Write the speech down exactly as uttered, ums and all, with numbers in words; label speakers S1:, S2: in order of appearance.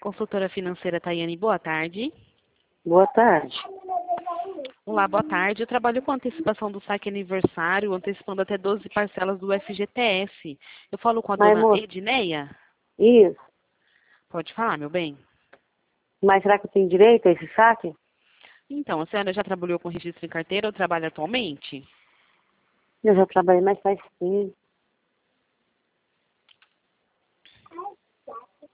S1: Consultora financeira Tayane, boa tarde.
S2: Boa tarde.
S1: Olá, boa tarde. Eu trabalho com antecipação do saque aniversário, antecipando até doze parcelas do F G T S. Eu falo com a
S2: Mas,
S1: dona
S2: moça,
S1: Edneia?
S2: isso.
S1: Pode falar, meu bem?
S2: Mas será que eu tenho direito a esse saque?
S1: Então, a senhora já trabalhou com registro em carteira ou trabalha atualmente?
S2: Eu já trabalhei, mas faz tempo.